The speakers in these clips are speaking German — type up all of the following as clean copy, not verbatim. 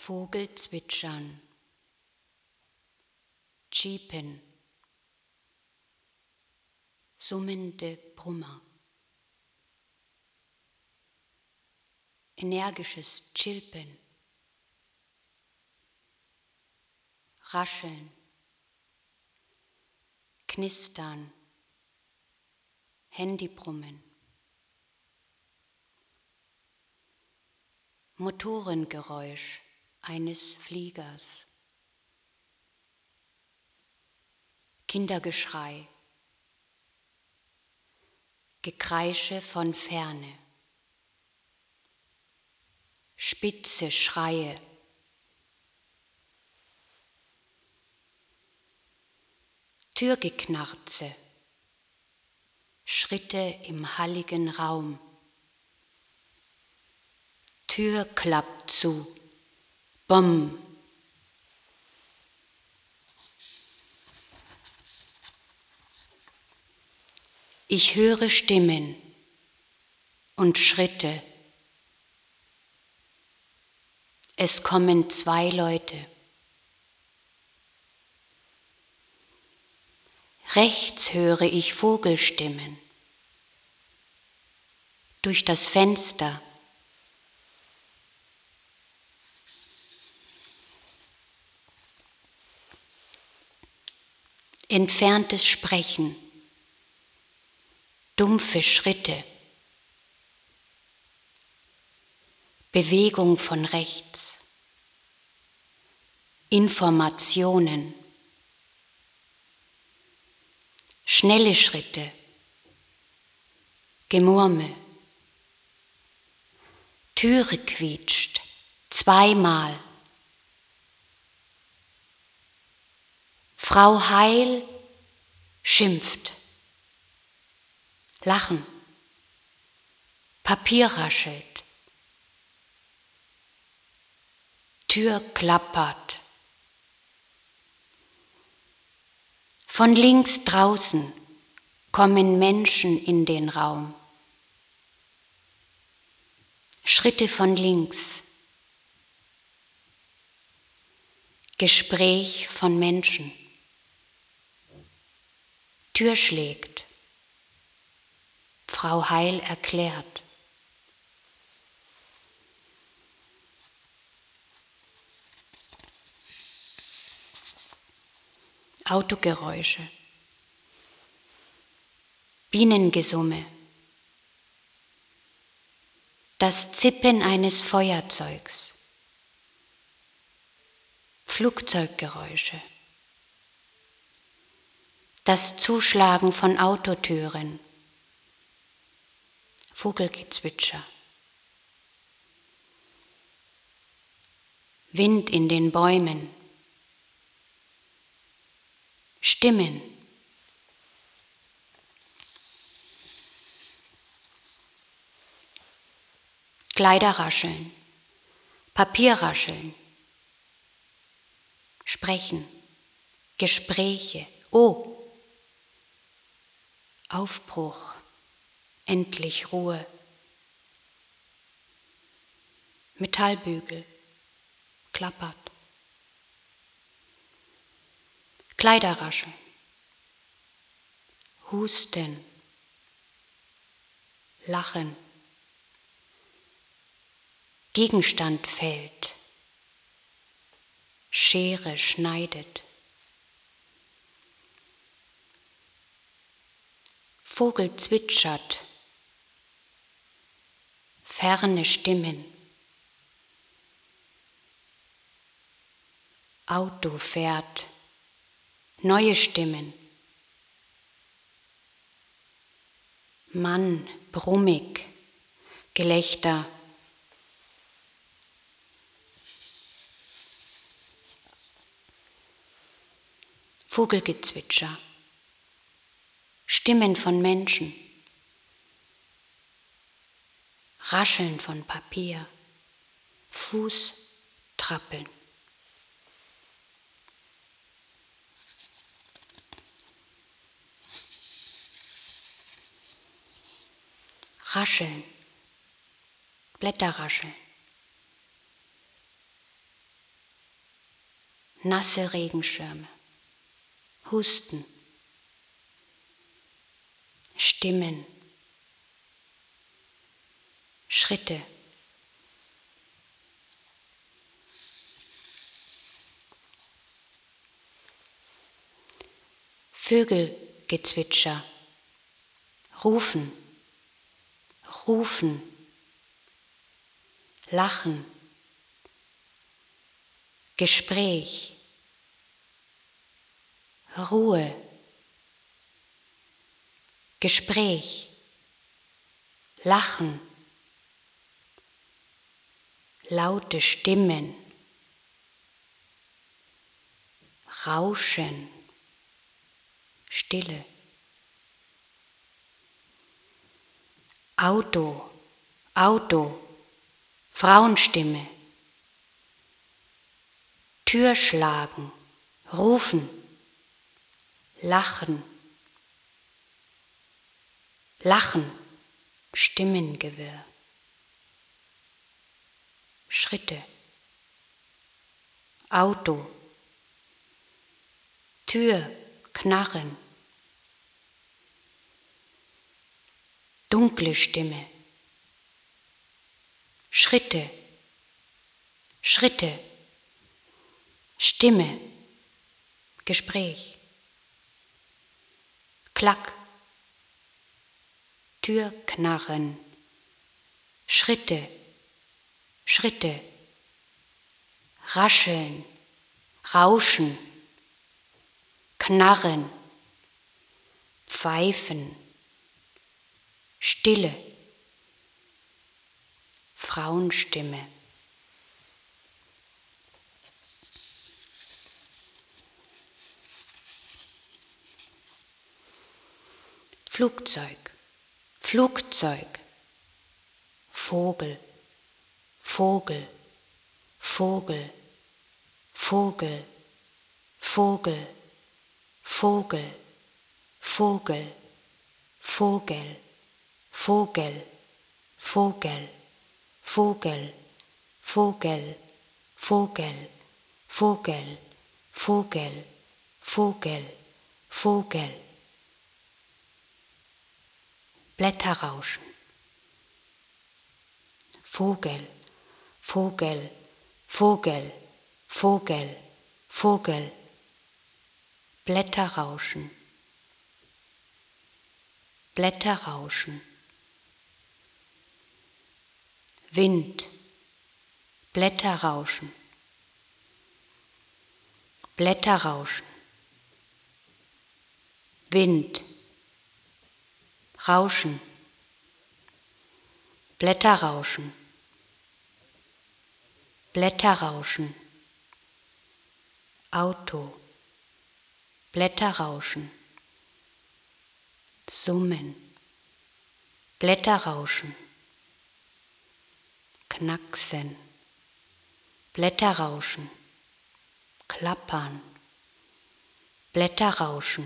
Vogelzwitschern, Tschipen, summende Brummer, energisches Chilpen, Rascheln, Knistern, Handybrummen, Motorengeräusch eines Fliegers, Kindergeschrei, Gekreische von Ferne, spitze Schreie, Türgeknarze, Schritte im halligen Raum, Tür klappt zu, Bumm. Ich höre Stimmen und Schritte. Es kommen 2 Leute. Rechts höre ich Vogelstimmen. Durch das Fenster. Entferntes Sprechen. Dumpfe Schritte. Bewegung von rechts. Informationen. Schnelle Schritte. Gemurmel. Türe quietscht. 2-mal. Frau Heil schimpft. Lachen. Papier raschelt. Tür klappert. Von links draußen kommen Menschen in den Raum. Schritte von links. Gespräch von Menschen. Tür schlägt. Frau Heil erklärt. Autogeräusche. Bienengesumme. Das Zippen eines Feuerzeugs. Flugzeuggeräusche. Das Zuschlagen von Autotüren. Vogelgezwitscher. Wind in den Bäumen. Stimmen. Kleiderrascheln. Papierrascheln. Sprechen. Gespräche. Oh. Aufbruch. Endlich Ruhe. Metallbügel. Klappert. Kleiderrascheln. Husten. Lachen. Gegenstand fällt. Schere schneidet. Vogel zwitschert. Ferne Stimmen. Auto fährt. Neue Stimmen. Mann, brummig. Gelächter. Vogelgezwitscher. Stimmen von Menschen. Rascheln von Papier. Fußtrappeln. Rascheln. Blätter rascheln. nasse Regenschirme, Husten, Stimmen, Schritte, Vögelgezwitscher, rufen, rufen, lachen, Gespräch, Ruhe, Gespräch, Lachen, laute Stimmen, Rauschen, Stille, Auto, Auto, Frauenstimme, Tür schlagen, rufen, lachen, lachen, Stimmengewirr, Schritte, Auto, Tür, Knarren, dunkle Stimme, Schritte, Schritte, Stimme, Gespräch, Klack, Türknarren, Schritte, Schritte, Rascheln, Rauschen, Knarren, Pfeifen, Stille, Frauenstimme. Flugzeug, Flugzeug, Vogel, Vogel, Vogel, Vogel, Vogel, Vogel, Vogel, Vogel, Vogel, Vogel, Vogel, Vogel, Vogel, Vogel, Vogel, Vogel, Vogel. Blätterrauschen. Vogel, Vogel, Vogel, Vogel, Vogel. Blätterrauschen. Blätterrauschen. Wind, Blätterrauschen. Blätterrauschen. Wind, Rauschen, Blätterrauschen, Blätterrauschen, Auto, Blätterrauschen, Summen, Blätterrauschen, Knacksen, Blätterrauschen, Klappern, Blätterrauschen,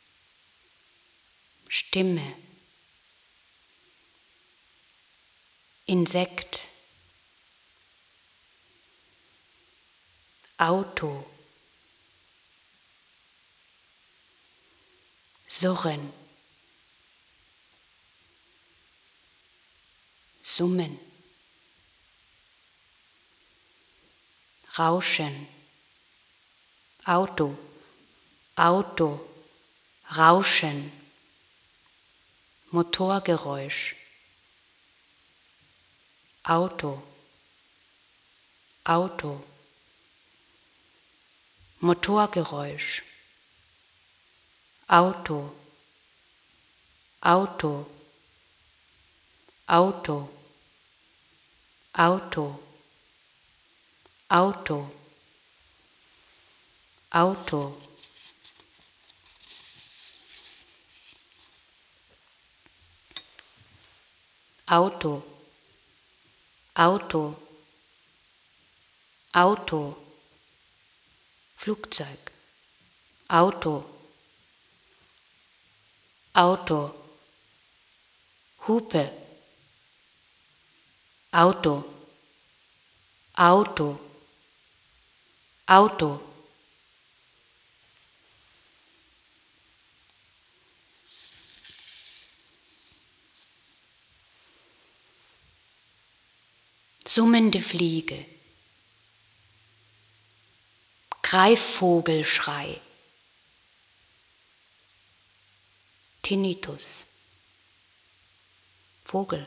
Stimme, Insekt, Auto, Surren, Summen, Rauschen, Auto, Auto, Rauschen, Motorgeräusch, Auto, Auto, Motorgeräusch, Auto, Auto, Auto, Auto, Auto, Auto, Auto, Auto, Auto, Flugzeug, Auto, Auto, Hupe, Auto, Auto, Auto, summende Fliege, Greifvogelschrei, Tinnitus, Vogel,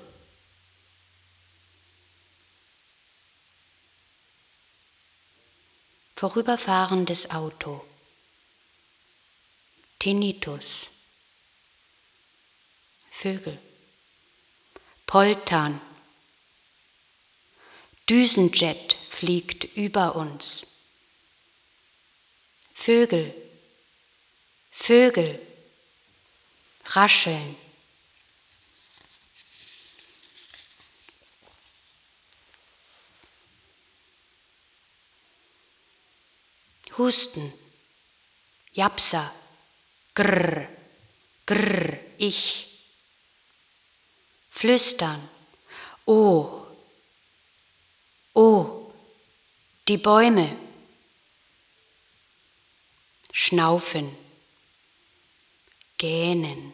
vorüberfahrendes Auto, Tinnitus, Vögel, Poltern, Düsenjet fliegt über uns, Vögel, Vögel, Rascheln. Husten, Japsa, grrr, grrr, ich. Flüstern, oh, oh, die Bäume. Schnaufen, gähnen.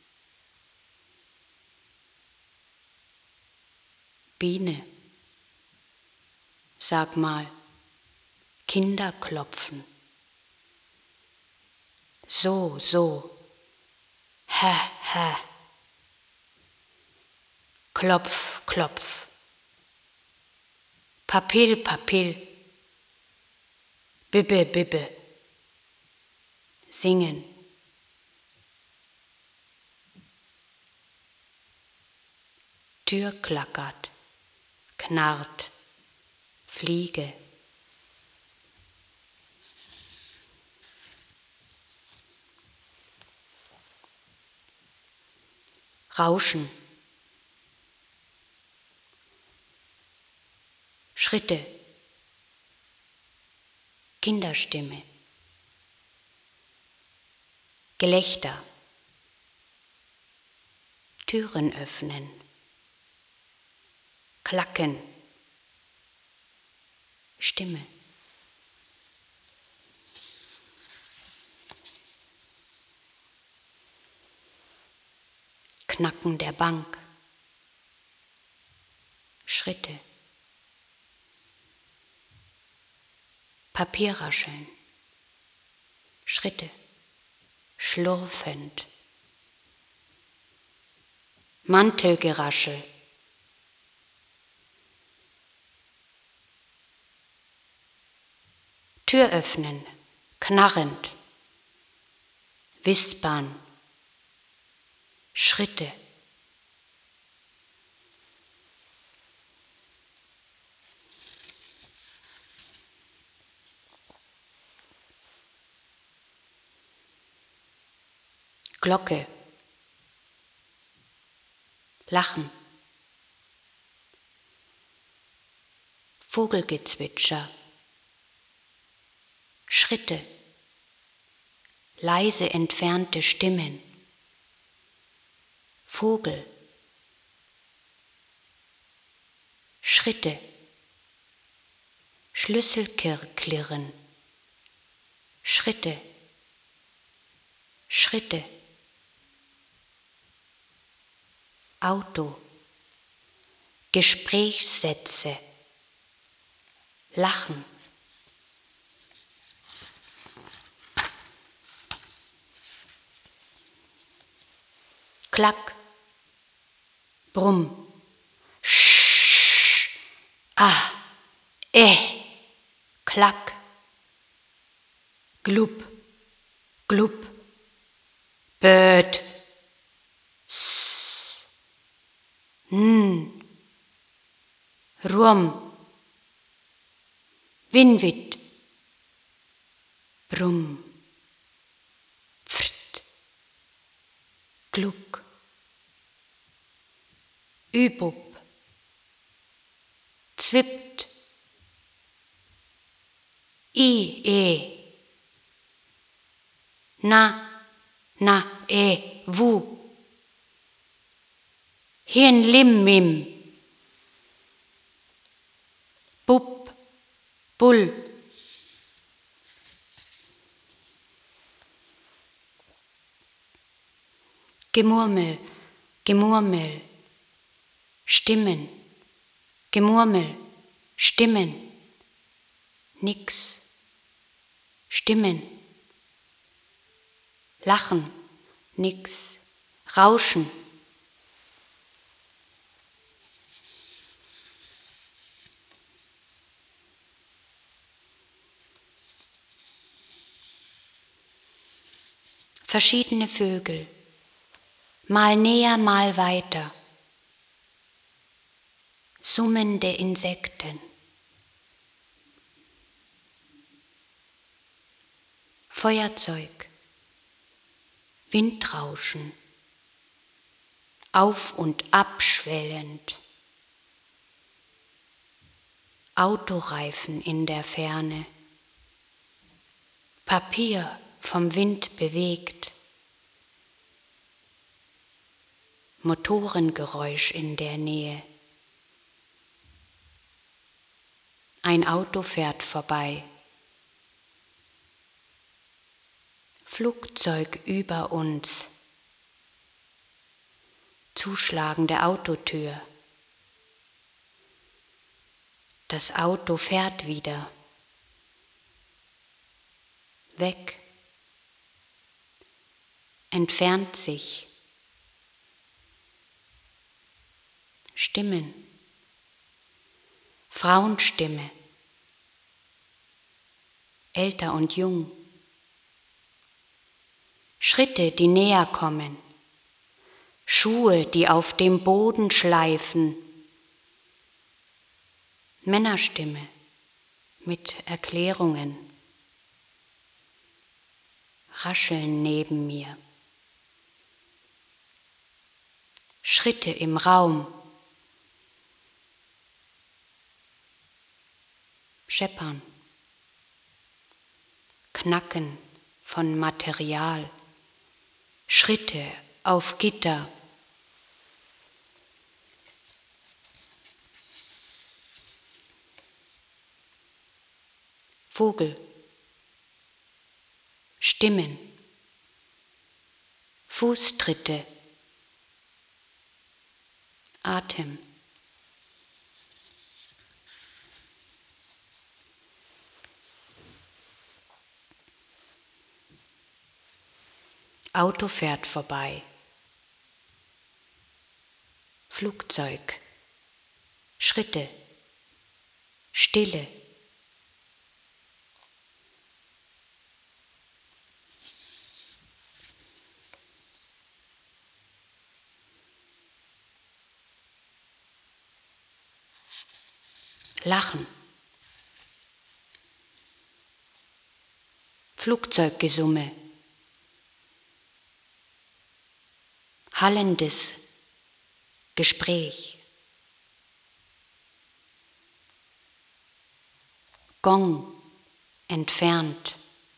Biene, sag mal, Kinder klopfen. So, so, hä, hä. Klopf, klopf. Papill, papill. Bibbe, bibbe. Singen. Tür klackert, knarrt, Fliege. Rauschen. Schritte. Kinderstimme. Gelächter. Türen öffnen. Klacken. Stimme. Knacken der Bank. Schritte. Papierrascheln. Schritte. Schlurfend. Mantelgeraschel. Tür öffnen, knarrend. Wispern. Schritte. Glocke. Lachen. Vogelgezwitscher. Schritte. Leise entfernte Stimmen. Vogel. Schritte. Schlüsselklirren. Schritte. Schritte. Auto. Gesprächssätze. Lachen. Klack. Brumm. Sch. Ah. Klack. Glub. Glub. Bird. S. Rum. Winwit. Brumm. Pft. Gluck. Übub. Zwippt. Na, wu. Hirn, lim, mim. Bub, bull. Gemurmel, Gemurmel. Stimmen. Gemurmel, Stimmen, nix, Stimmen, Lachen, nix, Rauschen. Verschiedene Vögel, mal näher, mal weiter, summende Insekten, Feuerzeug, Windrauschen, auf und abschwellend, Autoreifen in der Ferne, Papier vom Wind bewegt, Motorengeräusch in der Nähe. Ein Auto fährt vorbei. Flugzeug über uns. Zuschlagende Autotür. Das Auto fährt wieder. Weg. Entfernt sich. Stimmen. Frauenstimme. Älter und jung. Schritte, die näher kommen. Schuhe, die auf dem Boden schleifen. Männerstimme mit Erklärungen. Rascheln neben mir. Schritte im Raum. Scheppern. Knacken von Material. Schritte auf Gitter. Vogel. Stimmen. Fußtritte. Atem. Auto fährt vorbei. Flugzeug. Schritte. Stille. Lachen. Flugzeuggesumme. Hallendes Gespräch. Gong entfernt.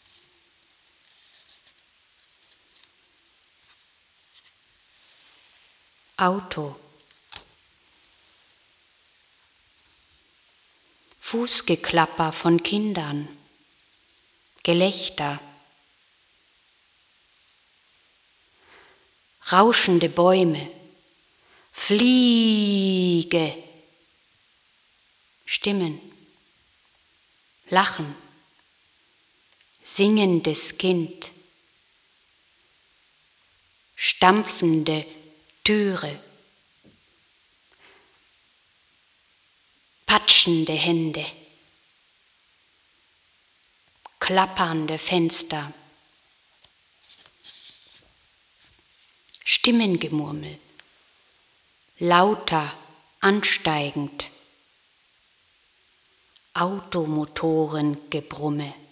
Auto. Fußgeklapper von Kindern. Gelächter. Rauschende Bäume. Fliege. Stimmen. Lachen. Singendes Kind. Stampfende Türe. Patschende Hände. Klappernde Fenster. Stimmengemurmel. Lauter, ansteigend. Automotorengebrumme.